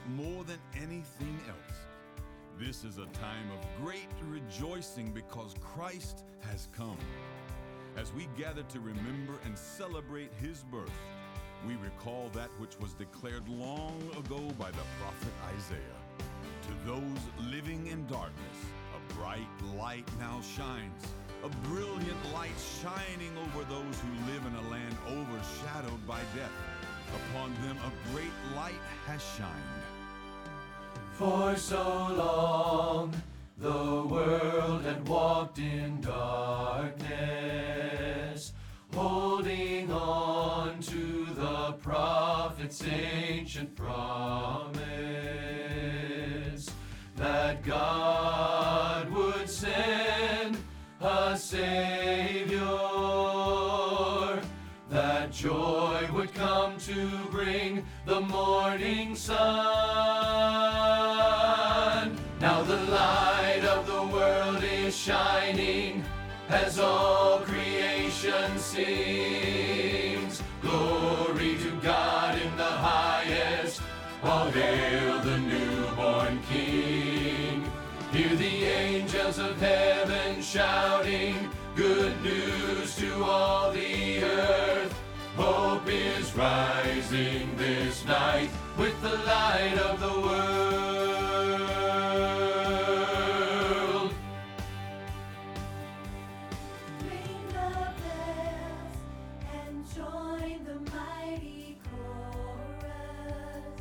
more than anything else. This is a time of great rejoicing because Christ has come. As we gather to remember and celebrate his birth, we recall that which was declared long ago by the prophet Isaiah. To those living in darkness, a bright light now shines, a brilliant light shining over those who live in a land overshadowed by death. Upon them a great light has shined. For so long the world had walked in darkness, holding on to the prophet's ancient promise that God would send a Savior, that joy would come to bring the morning sun. Now the light of the world is shining as all creation sings. Glory to God in the highest, all hail the newborn King. Hear the angels of heaven shouting, good news to all the earth. Hope is rising this night with the light of the world. Ring the bells and join the mighty chorus.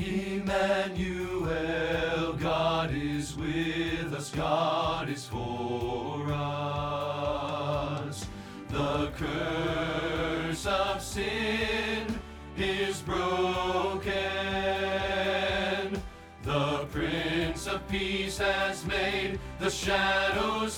Emmanuel, God is with us, God is for us. The curse of sin is broken. The Prince of Peace has made the shadows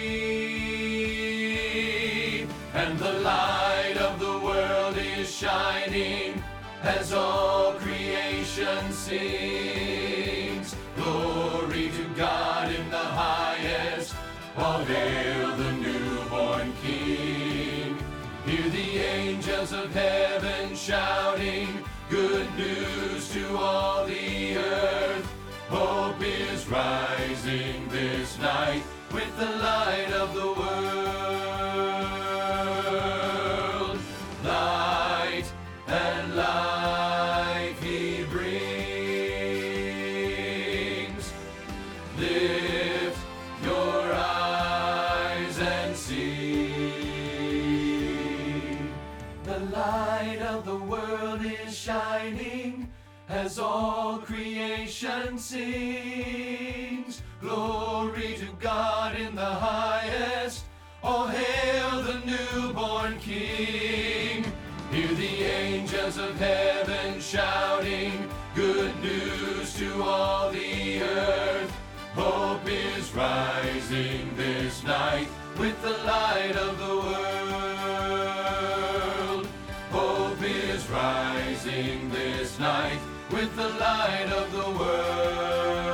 flee. And the light of the world is shining as all creation sings. Glory to God in the highest, all hail the newborn King. Hear the angels of heaven shouting, good news to all the earth. Hope is rising this night with the light of the world. Light and life he brings. Lift your eyes and see. The light of the world is shining as all creation sings. Glory to God in the highest, all hail the newborn King. Hear the angels of heaven shouting, good news to all the earth. Hope is rising this night with the light of the world. Hope is rising this night with the light of the world.